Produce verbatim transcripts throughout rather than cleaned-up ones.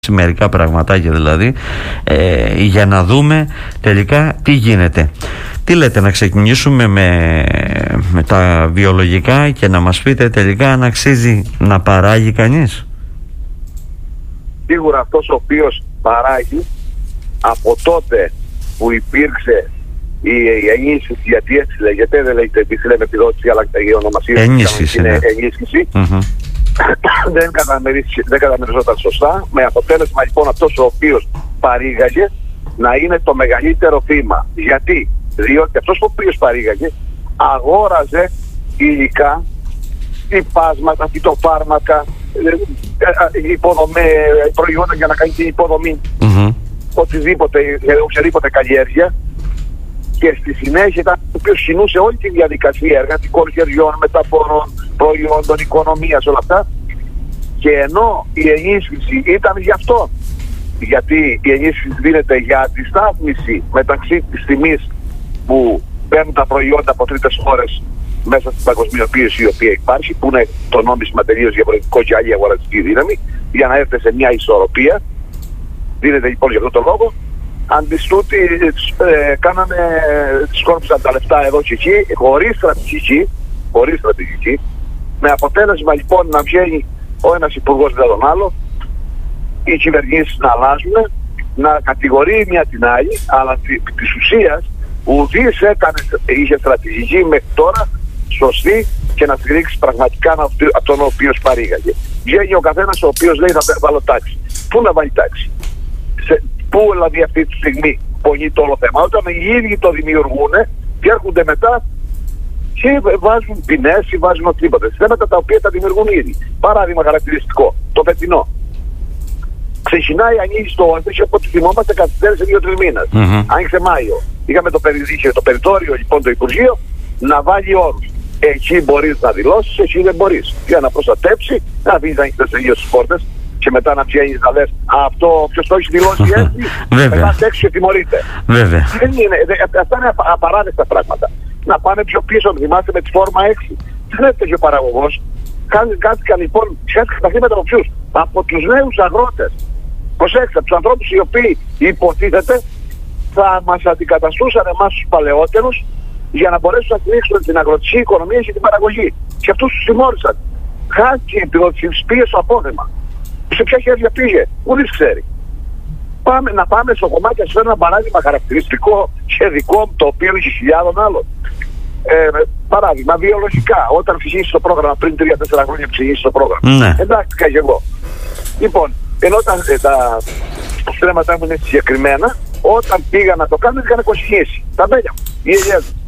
μερικά πραγματάκια δηλαδή, ε, για να δούμε τελικά τι γίνεται. Τι λέτε, να ξεκινήσουμε με, με τα βιολογικά και να μας πείτε τελικά αν αξίζει να παράγει κανείς? Σίγουρα αυτός ο οποίος παράγει, από τότε που υπήρξε η, η ενίσχυση, γιατί έτσι λέγεται, δεν λέγεται επίσης λέμε επιδότηση, αλλά η ονομασία ενίσχυση, είναι ναι. ενίσχυση. Mm-hmm. δεν, δεν καταμεριζόταν σωστά, με αποτέλεσμα λοιπόν αυτός ο οποίος παρήγαγε να είναι το μεγαλύτερο θύμα. Γιατί? Διότι αυτός ο οποίος παρήγαγε αγόραζε υλικά, υπάσματα, φυτοφάρμακα, υποδομέ, προϊόντα για να κάνει την υποδομή, mm-hmm. οτιδήποτε, οποιαδήποτε καλλιέργεια, και στη συνέχεια ήταν ο οποίος κινούσε όλη τη διαδικασία εργατικών χεριών, μεταφορών, προϊόντων, οικονομίας, όλα αυτά. Και ενώ η ενίσχυση ήταν γι' αυτό, γιατί η ενίσχυση δίνεται για αντιστάθμιση μεταξύ της τιμής που παίρνουν τα προϊόντα από τρίτες χώρες μέσα στην παγκοσμιοποίηση η οποία υπάρχει, που είναι το νόμισμα τελείως διαφορετικό και άλλη αγοραστική δύναμη, για να έρθει σε μια ισορροπία. Δίνεται λοιπόν για αυτόν τον λόγο. Αντιστούτοι ε, κάνανε, σκόρπισαν τα λεφτά εδώ και εκεί, χωρίς στρατηγική, χωρίς στρατηγική, με αποτέλεσμα λοιπόν να βγαίνει ο ένας υπουργός μετά τον άλλο, οι κυβερνήσεις να αλλάζουν, να κατηγορεί μια την άλλη, αλλά της ουσίας ουδής έκανε, είχε στρατηγική μέχρι τώρα σωστή και να στηρίξει πραγματικά αυτόν ο οποίος παρήγαγε. Βγαίνει ο καθένας ο οποίος λέει θα βάλω τάξη. Πού να βάλει τάξη? Σε, πού δηλαδή αυτή τη στιγμή πονεί το όλο θέμα? Όταν οι ίδιοι το δημιουργούν και έρχονται μετά και βάζουν ποινές ή βάζουν οτιδήποτε. Θέματα τα οποία τα δημιουργούν ήδη. Παράδειγμα χαρακτηριστικό, το φετινό. Ξεκινάει, ανοίγει το όρθιο, από ό,τι θυμόμαστε καθυστέρησε δύο-τρεις μήνες. Mm-hmm. Άνοιξε Μάιο. Είχαμε το, περι, το περιθώριο λοιπόν το Υπουργείο να βάλει όρους. Εκεί μπορείς να δηλώσεις, εκεί δεν μπορείς. Για να προστατέψει, να βγεις να έχεις τελείως τις πόρτες και μετά να βγαίνεις να λες αυτό ποιος το έχει δηλώσει έτσι, μετά έξω και τιμωρείται. Βέβαια. Δεν είναι, αυτά είναι απαράδεκτα πράγματα. Να πάνε πιο πίσω, θυμάστε με τη φόρμα έξι. Δεν έφταιγε ο παραγωγός. Κάθηκαν λοιπόν, χάθηκαν τα χρήματα από ποιους? Από τους νέους αγρότες. Προσέξτε, από τους ανθρώπους οι οποίοι υποτίθεται θα μας αντικαταστούσαν εμάς τους παλαιότερους για να μπορέσουν να στηρίξουν την αγροτική οικονομία και την παραγωγή. Και αυτούς τους τιμώρησαν. Χάθηκε η επιδότηση, τους πήγε στο απόθεμα. Σε ποια χέρια πήγε, ουδής ξέρει. Πάμε, να πάμε στο κομμάτι, να σας φέρω ένα παράδειγμα χαρακτηριστικό και δικό μου, το οποίο έχει χιλιάδων άλλων. Ε, παράδειγμα, βιολογικά, όταν ξεκίνησε το πρόγραμμα πριν τρία τέσσερα χρόνια που ξεκίνησε το πρόγραμμα. Ναι. Εντάξει, και εγώ. Λοιπόν, ενώ τα, ε, τα στρέμματά μου είναι συγκεκριμένα, όταν πήγα να το κάνω, είχαν κοσχίσει. Τα μπέλια μου, οι ελιές μου.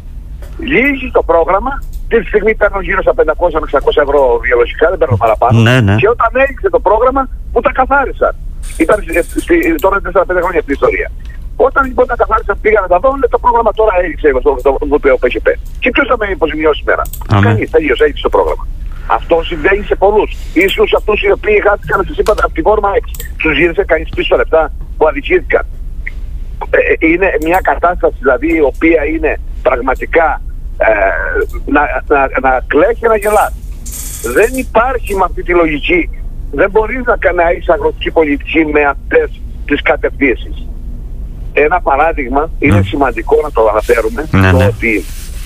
Λύγει το πρόγραμμα, τη στιγμή παίρνω γύρω στα πεντακόσια με εξακόσια ευρώ βιολογικά, δεν παίρνω παραπάνω. Ναι, ναι. Και όταν έληξε το πρόγραμμα, που τα καθάρισαν. Ήταν τώρα τέσσερα πέντε χρόνια αυτή η ιστορία. Όταν λοιπόν τα καθάρισαν, πήγα να τα δω, λέει, το πρόγραμμα τώρα έληξε το, το, το, το, το π. Και ποιος θα με υποζημιώσει σήμερα? Κανείς, τελείωσε, έληξε το πρόγραμμα. Αυτό συμβαίνει σε πολλούς. Ίσως αυτούς οι οποίοι χάθηκαν, σας είπα, από τη φόρμα έξι. Τους γύρισε κανείς πίσω λεφτά που αδικήθηκαν. Ε, είναι μια κατάσταση δηλαδή η οποία είναι πραγματικά ε, να, να, να κλαίει και να γελάς. Δεν υπάρχει με αυτή τη λογική. Δεν μπορείς να, να έχεις αγροτική πολιτική με αυτές τις κατευθύνσεις. Ένα παράδειγμα, είναι mm. σημαντικό να το αναφέρουμε, mm. το ότι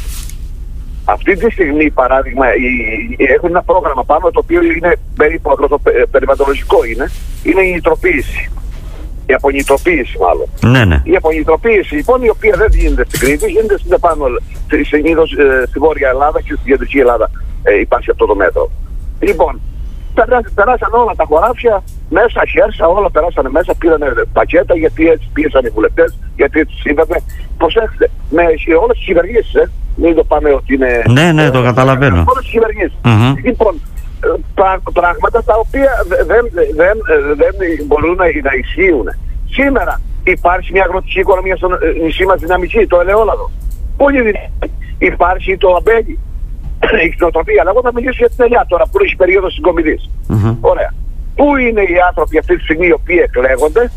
αυτή τη στιγμή, παράδειγμα, οι, οι, έχουν ένα πρόγραμμα πάνω το οποίο είναι περίπου αγροτοπεριβατολογικό, είναι, είναι η νητροποίηση. Η απονητροποίηση μάλλον. Ναι, ναι. Η απονητροποίηση λοιπόν, η οποία δεν γίνεται στην Κρήτη, γίνεται στην επάνω, συνήθως ε, στη Βόρεια Ελλάδα και στην Κεντρική Ελλάδα ε, υπάρχει αυτό το μέτρο. Λοιπόν, περάσαν όλα τα χωράφια μέσα, χέρσα, όλα περάσανε μέσα, πήρανε πακέτα, γιατί έτσι πίεσαν οι βουλευτές, γιατί έτσι είδαμε. Προσέξτε, με όλες τις κυβερνήσεις, ε, μην το πάμε ότι είναι... Ναι, ναι, το καταλαβαίνω. Όλες τις κυβερνήσεις. Mm-hmm. Λοιπόν, πράγματα τα οποία δεν, δεν, δεν μπορούν να, να ισχύουν. Σήμερα υπάρχει μια αγροτική οικονομία στο νησί μας δυναμική, το ελαιόλαδο. Πολύ δυνατή. Υπάρχει το αμπέλι, η κτηνοτροφία. Αλλά εγώ θα μιλήσω για την ελιά τώρα που έχει περίοδο συγκομιδής. Mm-hmm. Ωραία. Πού είναι οι άνθρωποι αυτή τη στιγμή οι οποίοι εκλέγονται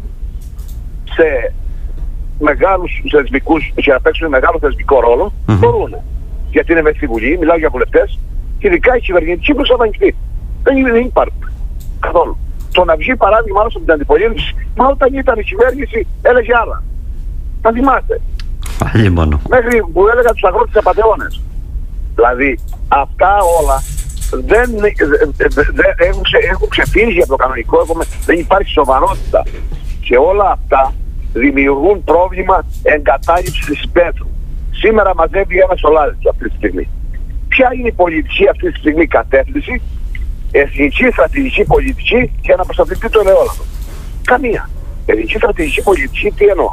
σε μεγάλους θεσμικούς, και να παίξουν μεγάλο θεσμικό ρόλο? Mm-hmm. Μπορούν. Γιατί είναι μέσα στη Βουλή, μιλάω για βουλευτές. Και ειδικά οι κυβερνητικοί που θα ανοιχτεί. Δεν είναι, δεν υπάρχουν. Καθόλου. το να βγει παράδειγμα άλλο από την αντιπολίτευση, μα όταν ήταν η κυβέρνηση έλεγε άλλα. Θα θυμάστε. Άλλη μόνο. Μέχρι που έλεγα τους αγρότες απατεώνες. Δηλαδή αυτά όλα δεν, δεν, δεν έχουν, ξε, έχουν ξεφύγει από το κανονικό, έχουμε, δεν υπάρχει σοβαρότητα. Και όλα αυτά δημιουργούν πρόβλημα εγκατάλειψης της υπαίθρου. Σήμερα μαζεύει ένα σολάδι αυτή τη στιγμή. Ποια είναι η πολιτική αυτή τη στιγμή κατεύθυνση? Εθνική στρατηγική πολιτική για να προστατευτεί το ελαιόλαδο? Καμία. Εθνική στρατηγική πολιτική τι εννοώ?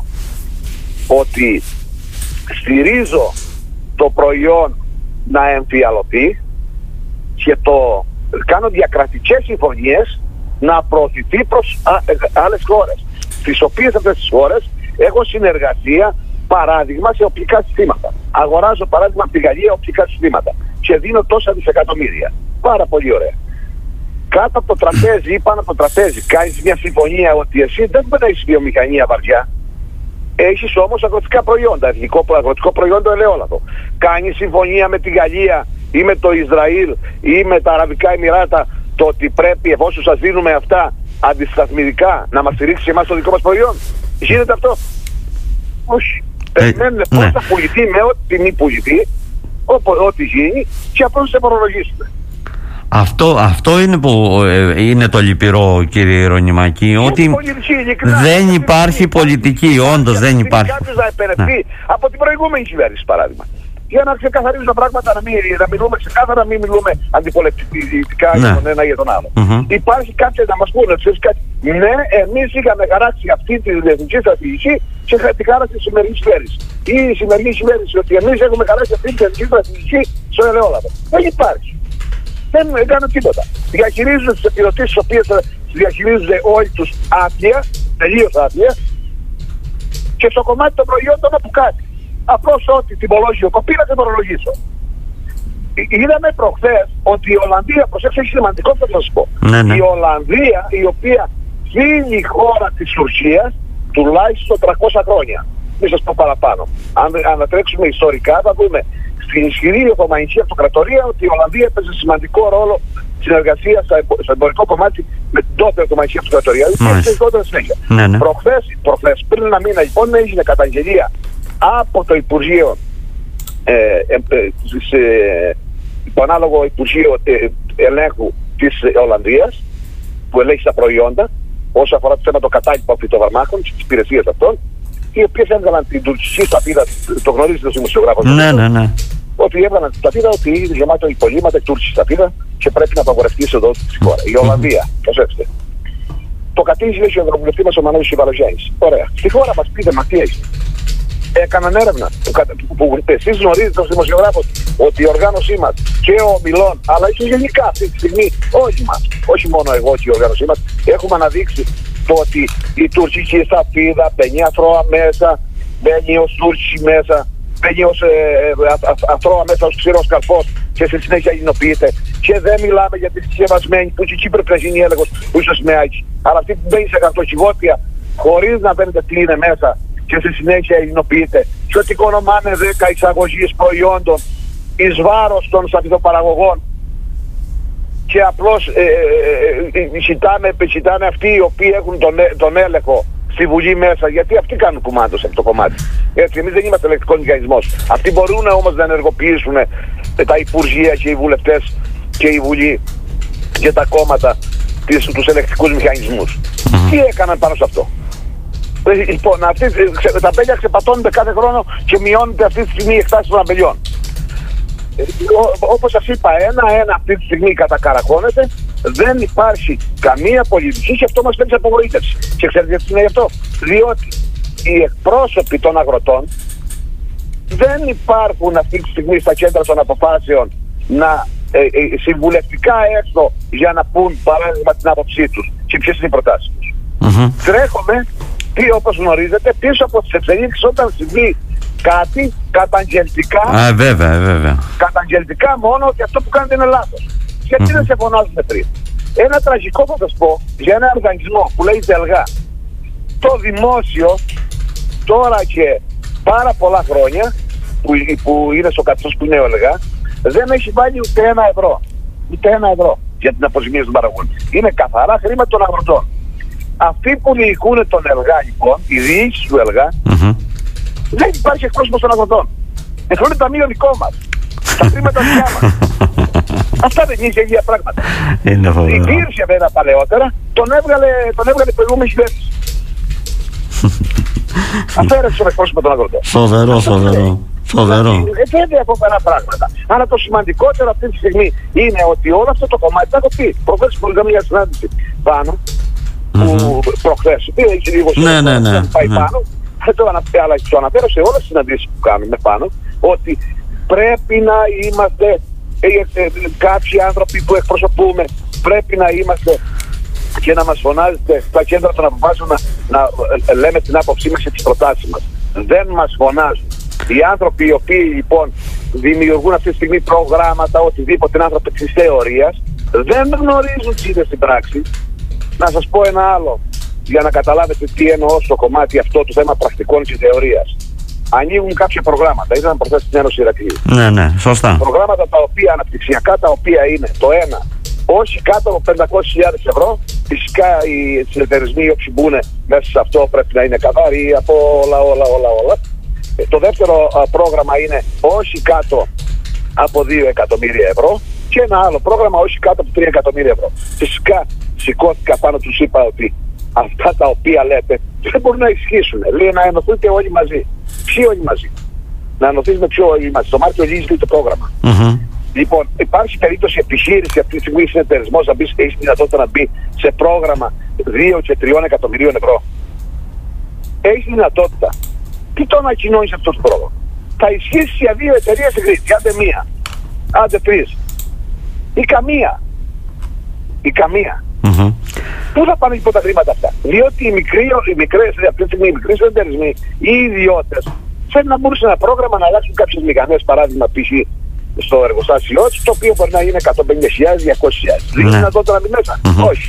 Ότι στηρίζω το προϊόν να εμφιαλωθεί και το κάνω διακρατικές συμφωνίες να προωθηθεί προς α, ε, άλλες χώρες, τις οποίες αυτές τις χώρες έχω συνεργασία, παράδειγμα, σε οπτικά συστήματα. Αγοράζω παράδειγμα από τη Γαλλία οπτικά συστήματα και δίνω τόσα δισεκατομμύρια. Πάρα πολύ ωραία. Κάτω από το τραπέζι ή πάνω από το τραπέζι κάνεις μια συμφωνία ότι εσύ δεν μπορεί να έχεις βιομηχανία βαριά. Έχεις όμως αγροτικά προϊόντα, εθνικό αγροτικό προϊόντο ελαιόλαδο. Κάνεις συμφωνία με τη Γαλλία ή με το Ισραήλ ή με τα Αραβικά Εμιράτα το ότι πρέπει, εφόσον σας δίνουμε αυτά αντισταθμιδικά, να μας στηρίξει εμάς το δικό μας προϊόν? Γίνεται αυτό? Όχι. Περιμένουν πώς ναι. θα πουληθεί με ό,τι τιμή πουληθεί, ό,τι γίνει, και απλώς σε φορολογήσουμε. Αυτό, αυτό είναι που ε, είναι το λυπηρό, κύριε Ιερονυμάκη, ότι πολιτική, δεν υπάρχει πολιτική, όντως δεν υπάρχει. Κάποιος να επενευτεί ναι. από την προηγούμενη κυβέρνηση, παράδειγμα. Για να ξεκαθαρίζουν τα πράγματα, να, μην, να μιλούμε ξεκάθαρα, να μην μιλούμε αντιπολιτικά ναι. για τον ένα ή για τον άλλο. Mm-hmm. Υπάρχει κάποιοι να μας πούνε, κάτι. Ναι, εμείς είχαμε χαράξει αυτή τη εθνική στρατηγική και τη χάρασε τη σημερινή κυβέρνηση. Ή η σημερινή κυβέρνηση, ότι εμείς έχουμε χαράξει αυτή τη εθνική στρατηγική στο ελαιόλαδο. Δεν υπάρχει. Δεν έκαναν τίποτα. Διαχειρίζονται τις επιδοτήσεις, τις οποίες διαχειρίζονται όλοι τους άδεια, τελείως άδεια, και στο κομμάτι των προϊόντων από κάτι. Απλώς ότι τιμολόγιο κοπεί να τιμολογήσω. Είδαμε προχθές ότι η Ολλανδία, προσέξτε, έχει σημαντικό που θα σας πω. Ναι, ναι. Η Ολλανδία, η οποία είναι η χώρα της Τουρκίας τουλάχιστον τριακόσια χρόνια. Μην σας πω παραπάνω. Αν ανατρέξουμε ιστορικά θα δούμε στην ισχυρή Οθωμανική Αυτοκρατορία ότι η Ολλανδία έπαιζε σημαντικό ρόλο συνεργασία στο εμπορικό κομμάτι με την τότε Οθωμανική Αυτοκρατορία. Ναι, ναι. Προχθές, προχθές, πριν ένα μήνα λοιπόν, έγινε καταγγελία από το Υπουργείο, ε, ε, ε, ε, το ανάλογο Υπουργείο ε, Ελέγχου της Ολλανδίας, που ελέγχει τα προϊόντα, όσο αφορά το θέμα των κατάλοιπων φυτοφαρμάκων και τις υπηρεσίες αυτών, οι οποίες έβγαλαν την τουρκική σταφίδα, το γνωρίζετε ως δημοσιογράφος. Ναι, ναι, ναι. Ότι έβγαλαν την σταφίδα ότι είναι γεμάτο υπολείμματα τουρκική σταφίδα και πρέπει να απαγορευτεί η εισοδό στη χώρα. Η Ολλανδία, προσέξτε. Το κατήγγειλε ο ευρωβουλευτής μας ο Μανώλης Κιβαλογιάννης. Ωραία. Στη χώρα μας πείτε μα τι έχει. Έκαναν έρευνα που, που εσείς γνωρίζετε ως δημοσιογράφος ότι η οργάνωσή μας και ο Μιλών, αλλά και γενικά αυτή τη στιγμή όλοι μας, όχι μόνο εγώ και η οργάνωσή μας, έχουμε αναδείξει το ότι η τουρκική σταφίδα μπαίνει αθρώα μέσα, μπαίνει ως τουρκική μέσα, μπαίνει ως ε, α, α, αθρώα μέσα ως ξηρός καρπός και στη συνέχεια γενοποιείται. Και δεν μιλάμε για τη συσκευασμένη που και εκεί πρέπει να γίνει έλεγχος που είσαι σημαίακι. Αλλά αυτή που μπαίνει σε καρτοκιβώτια χωρίς να φαίνεται τι είναι μέσα και στη συνέχεια ελληνοποιείται, και ότι οικονομάνε δέκα εισαγωγείς προϊόντων εις βάρος των σταφιδοπαραγωγών και απλώς ε, ε, ε, ζητάνε, ζητάνε αυτοί οι οποίοι έχουν τον, τον έλεγχο στη Βουλή μέσα, γιατί αυτοί κάνουν κουμάντος από το κομμάτι. Έτσι, εμείς δεν είμαστε ελεκτικός μηχανισμός. Αυτοί μπορούν όμως να ενεργοποιήσουν τα υπουργεία και οι βουλευτές και η Βουλή και τα κόμματα τις, τους ελεκτικούς μηχανισμούς. Mm-hmm. Τι έκαναν πάνω σε αυτό? Λοιπόν, αυτή, τα αμπέλια ξεπατώνονται κάθε χρόνο και μειώνεται αυτή τη στιγμή η εκτάση των αμπελιών. Ε, όπως σας είπα, ένα-ένα αυτή τη στιγμή κατακαρακώνεται, δεν υπάρχει καμία πολιτική και αυτό μας φέρνει σε απογοήτευση. Και ξέρετε τι είναι γι' αυτό? Διότι οι εκπρόσωποι των αγροτών δεν υπάρχουν αυτή τη στιγμή στα κέντρα των αποφάσεων να ε, ε, συμβουλευτικά έρθω για να πούν παράδειγμα την άποψή τους και ποιες είναι οι προτάσεις τους. Mm-hmm. Τρέχουμε, τι όπως γνωρίζετε, πίσω από τις εξελίξεις όταν συμβεί κάτι καταγγελτικά. Α, βέβαια, βέβαια. Καταγγελτικά μόνο ότι αυτό που κάνετε είναι λάθος. Γιατί mm-hmm. δεν σε φωνάζουμε πριν? Ένα τραγικό θα σας πω για ένα οργανισμό που λέει ΔΕΛΓΑ. Το δημόσιο τώρα και πάρα πολλά χρόνια που, που είναι στο καθώς που είναι ο ΕΛΓΑ δεν έχει βάλει ούτε ένα ευρώ. Ούτε ένα ευρώ για την αποζημίωση των παραγωγών. Είναι καθαρά χρήματα των αγροτών. Αυτοί που διοικούν τον ΕΛΓΑ, λοιπόν, η διοίκηση του ΕΛΓΑ, mm-hmm. δεν υπάρχει εκπρόσωπος των αγροτών. Αυτό είναι ταμείο δικό μας. Τα χρήματα δικιά μας. Αυτά δεν είναι ίδια πράγματα. Υπήρχε βέβαια παλαιότερα, τον έβγαλε, τον έβγαλε προηγούμενη κυβέρνηση. Αφαίρεσε τον εκπρόσωπο των αγροτών. Φοβερό, φοβερό. Φοβερό. Βέβαια από πέρα πράγματα. Αλλά το σημαντικότερο αυτή τη στιγμή είναι ότι όλο αυτό το κομμάτι θα το πει. Προχθές που είχαμε μια συνάντηση πάνω, που προχθές, είχε λίγο ναι, ναι, ναι, πάει πάνω, αλλά το αναφέρω σε όλες τις συναντήσεις που κάνουμε πάνω, ότι πρέπει να είμαστε ε, ε, κάποιοι άνθρωποι που εκπροσωπούμε, πρέπει να είμαστε και να μας φωνάζετε στα κέντρα των αποφάσεων να, να ε, λέμε την άποψή μας και τις προτάσεις μας. Δεν μας φωνάζουν. Οι άνθρωποι οι οποίοι λοιπόν δημιουργούν αυτή τη στιγμή προγράμματα, οτιδήποτε είναι άνθρωποι της θεωρίας, δεν γνωρίζουν τι είναι στην πράξη. Να σας πω ένα άλλο, για να καταλάβετε τι εννοώ στο κομμάτι αυτό του θέμα πρακτικών και θεωρίας. Ανοίγουν κάποια προγράμματα, ήταν προχθές στην Ένωση Ηρακλείου. Ναι, ναι, σωστά. Προγράμματα τα οποία αναπτυξιακά, τα οποία είναι το ένα, όσοι κάτω από πεντακόσιες χιλιάδες ευρώ, φυσικά οι συνεταιρισμοί οι οποίοι μπουν μέσα σε αυτό πρέπει να είναι καθαροί από όλα, όλα, όλα, όλα. Το δεύτερο α, πρόγραμμα είναι όσοι κάτω από δύο εκατομμύρια ευρώ και ένα άλλο πρόγραμμα όσοι κάτω από τρία εκατομμύρια ευρώ. Φυσικά σηκώθηκα πάνω, τους είπα ότι αυτά τα οποία λέτε δεν μπορούν να ισχύσουν. Λέει να ενωθείτε όλοι μαζί. Ποιοι όλοι μαζί? Να ενωθείς με ποιοι όλοι μαζί? Το Μάρτιο λύγει το πρόγραμμα. Mm-hmm. Λοιπόν, υπάρχει περίπτωση επιχείρηση αυτή τη στιγμή συνεταιρισμός να μπει, έχει δυνατότητα να μπει σε πρόγραμμα δύο και τρία εκατομμυρίων ευρώ. Έχει δυνατότητα. Τι το ανακοινώνει αυτό το πρόγραμμα? Θα ισχύσει για δύο εταιρείες στην Κρήτη, άντε μία, άντε τρεις. Ή καμία. Ή καμία. Mm-hmm. Πού θα πάνε λοιπόν τα χρήματα αυτά? Διότι οι μικροί, οι μικρές, αυτή τη στιγμή οι μικροί συνεταιρισμοί, οι ιδιώτες, θέλουν να μπουν σε ένα πρόγραμμα να αλλάξουν κάποιες μηχανές, παράδειγμα π.χ. στο εργοστάσιό τους, το οποίο μπορεί να είναι εκατόν πενήντα χιλιάδες, διακόσιες χιλιάδες. Δεν είναι δυνατότητα να μπει μέσα. Mm-hmm. Όχι.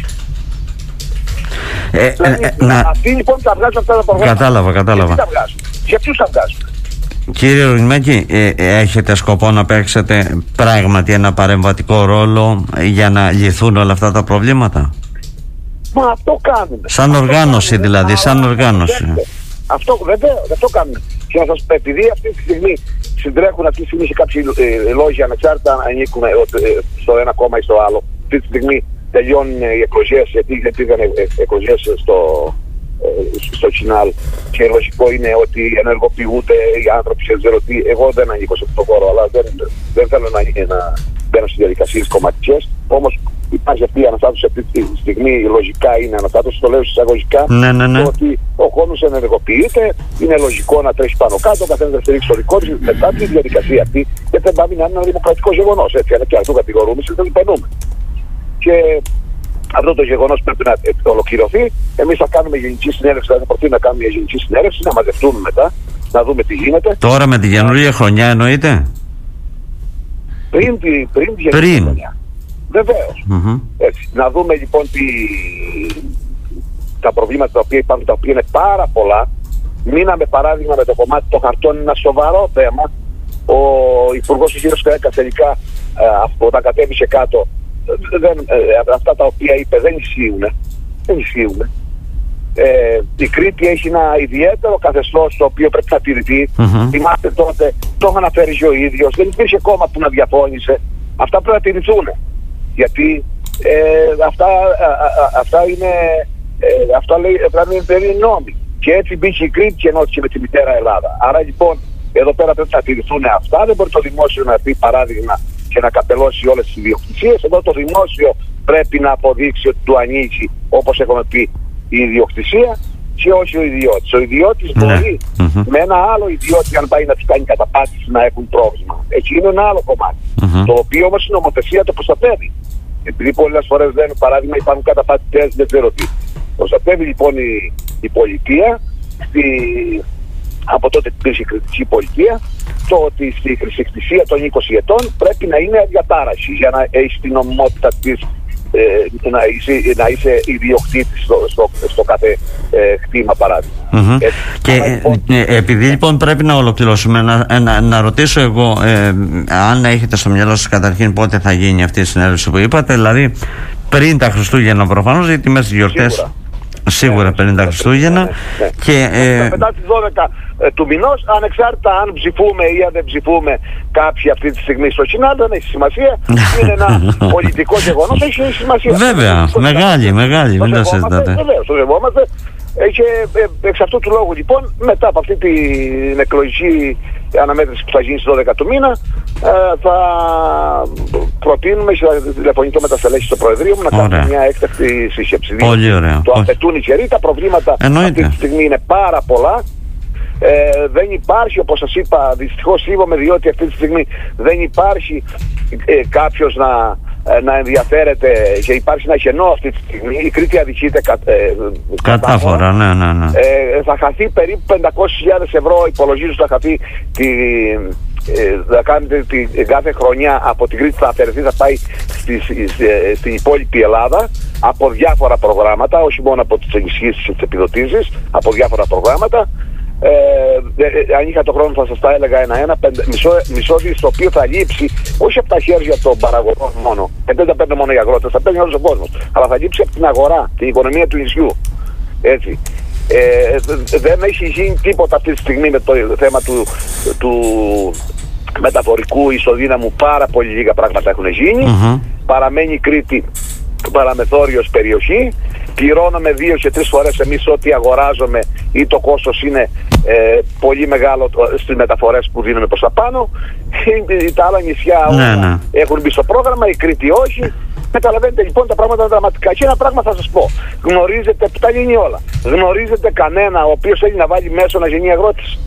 Ε, δηλαδή, ε, ε, αυτοί λοιπόν τα βγάζουν αυτά τα προγράμματα. Κατάλαβα, κατάλαβα. Γιατί τα βγάζουν? Για ποιους τα βγάζουν? Κύριε Ρουμέκη, ε, έχετε σκοπό να παίξετε πράγματι ένα παρεμβατικό ρόλο για να λυθούν όλα αυτά τα προβλήματα? Μα αυτό κάνουμε. Σαν αυτό οργάνωση κάνουμε. δηλαδή, Α, σαν οργάνωση. Δέστε. Αυτό βεβαίω, δεν το κάνουμε. Και να σας πω, επειδή αυτή τη στιγμή συντρέχουν αυτή τη στιγμή σε κάποιοι ε, λόγοι ανεξάρτητα να ανήκουν ε, στο ένα κόμμα ή στο άλλο. Αυτή τη στιγμή τελειώνουν οι εκλογές, γιατί πήγαν εκλογές στο, ε, στο Τσινάλ και λογικό είναι ότι ενεργοποιούνται οι άνθρωποι σε ξέρω τι. Εγώ δεν ανήκω σε αυτό το χώρο, αλλά δεν, δεν θέλω να, να μπαίνω στις διαδικασίες κομματικές. Όμως υπάρχει αυτή η αναστάτωση αυτή τη στιγμή, λογικά είναι αναστάτωση, το λέω εισαγωγικά, ναι, ναι, ναι. ότι ο κόσμος ενεργοποιείται, είναι λογικό να τρέχει πάνω κάτω, ο καθένας να στηρίξει το δικό του, μετά τη διαδικασία αυτή, και δεν πάμε να είναι ένα δημοκρατικό γεγονός. Έτσι, αλλά και αυτό κατηγορούμε, δεν το παίρνουμε. Και αυτό το γεγονός πρέπει να ολοκληρωθεί. Εμείς θα κάνουμε γενική συνέλευση, θα προτείνουμε να κάνουμε μια γενική συνέλευση, να μαζευτούμε μετά, να δούμε τι γίνεται. Τώρα με τη καινούργια χρονιά εννοείται? Πριν τη πριν, πριν. χρονιά. Βεβαίως. Mm-hmm. Έτσι. Να δούμε λοιπόν τι, τα προβλήματα τα οποία υπάρχουν, τα οποία είναι πάρα πολλά. Μείναμε παράδειγμα με το κομμάτι των χαρτών, είναι ένα σοβαρό θέμα. Ο Υπουργός ο κ. Καρέκας τελικά ε, όταν κατέβησε κάτω, δεν, ε, αυτά τα οποία είπε δεν ισχύουν. Δεν ισχύουν. Ε, η Κρήτη έχει ένα ιδιαίτερο καθεστώς το οποίο πρέπει να τηρηθεί. Mm-hmm. Θυμάστε τότε, το είχαν αναφέρει ο ίδιος, δεν υπήρχε κόμμα που να διαφώνησε. Αυτά πρέπει να τηρηθούν. Γιατί ε, αυτά, α, α, αυτά είναι, ε, αυτά λέει, πρέπει να είναι νόμοι. Και έτσι μπήκε η Κρήτη και ενώθηκε με τη μητέρα Ελλάδα. Άρα λοιπόν, εδώ πέρα πρέπει να τηρηθούν αυτά. Δεν μπορεί το δημόσιο να πει παράδειγμα και να καπελώσει όλες τις ιδιοκτησίες. Εδώ το δημόσιο πρέπει να αποδείξει ότι του ανήκει, όπως έχουμε πει, η ιδιοκτησία και όχι ο ιδιώτης. Ο ιδιώτης ναι. μπορεί mm-hmm. με ένα άλλο ιδιώτη, αν πάει να του κάνει καταπάτηση, να έχουν πρόβλημα. Εκεί είναι ένα άλλο κομμάτι. Mm-hmm. Το οποίο όμως η νομοθεσία το προστατεύει. Επειδή πολλές φορές λένε, παράδειγμα, υπάρχουν καταπατητές, δεν ξέρω τι. Προστατεύει λοιπόν η, η πολιτεία, στη, από τότε που υπήρχε η κριτική πολιτεία, το ότι στη χρησικτησία των είκοσι ετών πρέπει να είναι αδιατάραχη για να έχει την νομιμότητα της. Ε, να, είσαι, να είσαι ιδιοκτήτης στο, στο, στο κάθε ε, κτήμα παράδειγμα. Mm-hmm. Ε, και ε, λοιπόν... ε, επειδή λοιπόν πρέπει να ολοκληρώσουμε, να, να, να ρωτήσω εγώ ε, αν έχετε στο μυαλό σας καταρχήν πότε θα γίνει αυτή η συνέλευση που είπατε, δηλαδή πριν τα Χριστούγεννα προφανώς, γιατί μέσα στις γιορτές Σίγουρα, σίγουρα ναι, πριν τα Χριστούγεννα. ναι, ναι. Και, ε... μετά τις δώδεκα ε, του μηνός, ανεξάρτητα αν ψηφούμε ή αν δεν ψηφούμε κάποιοι αυτή τη στιγμή στο Σινάλ, δεν έχει σημασία. Είναι ένα πολιτικό γεγονός, έχει σημασία. Βέβαια, μεγάλη, μεγάλη, μην το συζητάτε. Βεβαίως, το σεβόμαστε. Και εξ αυτού του λόγου λοιπόν, μετά από αυτή την εκλογική αναμέτρηση που θα γίνει στις δώδεκα του μήνα, θα προτείνουμε, θα τηλεφωνήσω με τα στελέχη στο Προεδρείο μου να κάνουμε μια έκτακτη σύσκεψη. Πολύ ωραία. Το απαιτούν οι καιροί, τα προβλήματα Εννοείται. αυτή τη στιγμή είναι πάρα πολλά. Ε, δεν υπάρχει, όπως σας είπα, δυστυχώς θλίβομαι, διότι αυτή τη στιγμή δεν υπάρχει ε, κάποιος να, ε, να ενδιαφέρεται και υπάρχει ένα κενό αυτή τη στιγμή. Η Κρήτη αδικείται κα, ε, κατάφορα, ναι, ναι, ναι. Ε, θα χαθεί περίπου πεντακόσιες χιλιάδες ευρώ, υπολογίζω θα χαθεί τη, ε, θα κάνετε την κάθε χρονιά από την Κρήτη, θα αφαιρεθεί, θα πάει στη, στη, στην υπόλοιπη Ελλάδα από διάφορα προγράμματα, όχι μόνο από τις ενισχύσεις και τις επιδοτήσεις, από διάφορα προγράμματα. Ε, ε, αν είχα το χρόνο θα σας τα έλεγα ένα-ένα. Μισό, μισό δις το οποίο θα λείψει όχι από τα χέρια των παραγωγών μόνο, ε, δεν τα παίρνουν μόνο οι αγρότες, θα παίρνει όλος ο κόσμος, αλλά θα λείψει από την αγορά, την οικονομία του νησιού. Έτσι. Ε, δεν έχει γίνει τίποτα αυτή τη στιγμή με το θέμα του, του μεταφορικού ισοδύναμου. Πάρα πολύ λίγα πράγματα έχουν γίνει. Mm-hmm. Παραμένει η Κρήτη παραμεθόριος περιοχή. Πληρώνουμε δύο και τρεις φορές εμείς ό,τι αγοράζουμε, ή το κόστος είναι ε, πολύ μεγάλο στις μεταφορές που δίνουμε προς τα πάνω. Τα άλλα νησιά ναι, ναι. έχουν μπει στο πρόγραμμα, η Κρήτη όχι. Καταλαβαίνετε λοιπόν, τα πράγματα είναι δραματικά. Και ένα πράγμα θα σας πω. Γνωρίζετε, τα γίνει όλα. Γνωρίζετε κανένα ο οποίος θέλει να βάλει μέσω να γίνει αγρότης?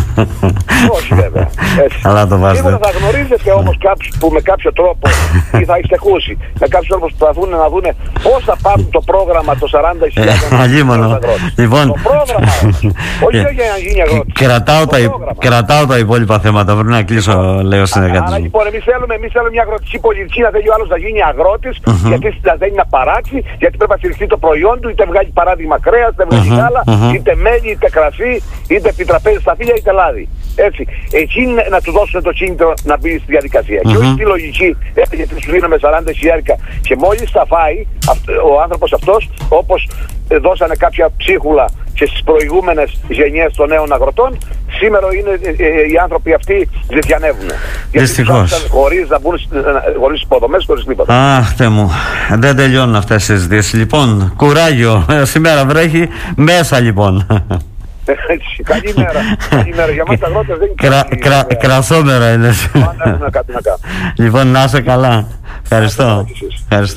Όχι βέβαια. Αλλά το βάζετε. Σίγουρα θα γνωρίζετε όμως κάποιους που με κάποιο τρόπο ή θα έχετε ακούσει με κάποιους τρόπους που προσπαθούν να δουν πώς θα πάρουν το πρόγραμμα το σαράντα χιλιάδες αγρότης. Λοιπόν, το πρόγραμμα όχι για να γίνει αγρότης. Κρατάω, τα, κρατάω τα υπόλοιπα θέματα. Πρέπει να κλείσω, λέω συνεργάτη. Άρα λοιπόν εμείς θέλουμε, εμείς θέλουμε μια αγροτική πολιτική, να θέλει ο άλλος να γίνει αγρότης, uh-huh. γιατί να θέλει να παράξει, γιατί πρέπει να στηριχθεί το προϊόν του, είτε βγάλει παράδειγμα κρέας, είτε βγάλει uh-huh. γάλα, uh-huh. είτε μέλι, είτε κρασί, είτε επιτραπέζι στα φύλλα, είτε λάδι. Έτσι. Εκεί να του δώσουν το κίνητρο να μπει στη διαδικασία. Uh-huh. Και όχι τη λογική, γιατί σου δίνουμε σαράντα χιλιάρικα και μόλις θα φάει ο άνθρωπος αυτός, όπως δώσανε κάποια ψίχουλα και στις προηγούμενες γενιές των νέων αγροτών, σήμερα είναι ε, ε, οι άνθρωποι αυτοί ζητιανεύουν. Δυστυχώς. Χωρίς να μπουν, χωρίς υποδομές, χωρίς τίποτα. Αχ, Θεέ μου, δεν τελειώνουν αυτές τις συζητήσεις. Λοιπόν, κουράγιο. Σήμερα βρέχει μέσα λοιπόν. Έτσι, καλημέρα. Καλημέρα. Για μας τα αγρότες δεν είναι Κρα, κρα, κρασόμερα είναι. Πάντα έχουμε κάτι να κάνουμε. Λοιπόν, να είσαι καλά. Ευχαριστώ. Ευχαριστώ.